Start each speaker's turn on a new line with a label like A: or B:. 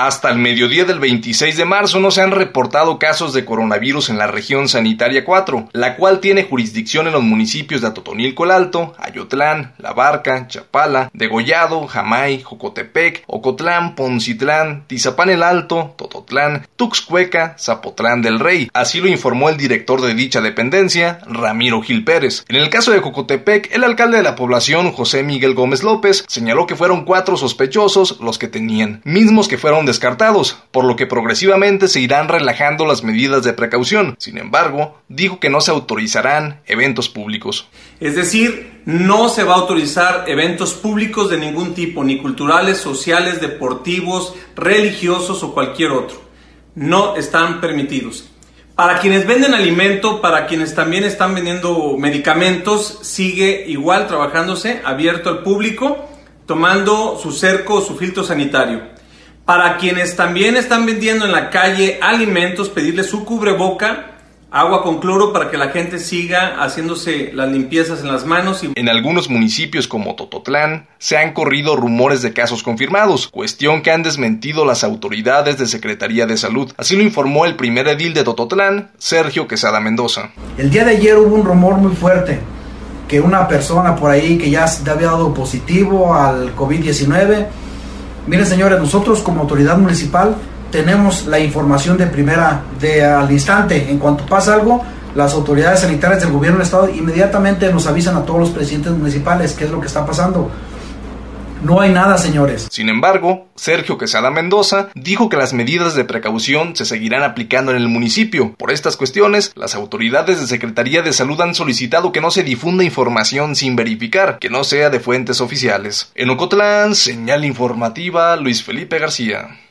A: Hasta el mediodía del 26 de marzo no se han reportado casos de coronavirus en la región sanitaria 4, la cual tiene jurisdicción en los municipios de Atotonilco el Alto, Ayotlán, La Barca, Chapala, Degollado, Jamay, Jocotepec, Ocotlán, Poncitlán, Tizapán el Alto, Tototlán, Tuxcueca, Zapotlán del Rey. Así lo informó el director de dicha dependencia, Ramiro Gil Pérez. En el caso de Jocotepec, el alcalde de la población, José Miguel Gómez López, señaló que fueron 4 sospechosos los que tenían, mismos que fueron descartados, por lo que progresivamente se irán relajando las medidas de precaución. Sin embargo, dijo que no se autorizarán eventos públicos.
B: Es decir, no se va a autorizar eventos públicos de ningún tipo, ni culturales, sociales, deportivos, religiosos o cualquier otro. No están permitidos. Para quienes venden alimento, para quienes también están vendiendo medicamentos, sigue igual trabajándose, abierto al público, tomando su cerco o su filtro sanitario. Para quienes también están vendiendo en la calle alimentos, pedirles su cubreboca, agua con cloro para que la gente siga haciéndose las limpiezas en las manos.
A: En algunos municipios como Tototlán se han corrido rumores de casos confirmados, cuestión que han desmentido las autoridades de Secretaría de Salud. Así lo informó el primer edil de Tototlán, Sergio Quesada Mendoza.
C: El día de ayer hubo un rumor muy fuerte que una persona por ahí que ya había dado positivo al COVID-19. Miren, señores, nosotros como autoridad municipal tenemos la información al instante. En cuanto pasa algo, las autoridades sanitarias del gobierno del estado inmediatamente nos avisan a todos los presidentes municipales qué es lo que está pasando. No hay nada, señores.
A: Sin embargo, Sergio Quesada Mendoza dijo que las medidas de precaución se seguirán aplicando en el municipio. Por estas cuestiones, las autoridades de Secretaría de Salud han solicitado que no se difunda información sin verificar, que no sea de fuentes oficiales. En Ocotlán, señal informativa, Luis Felipe García.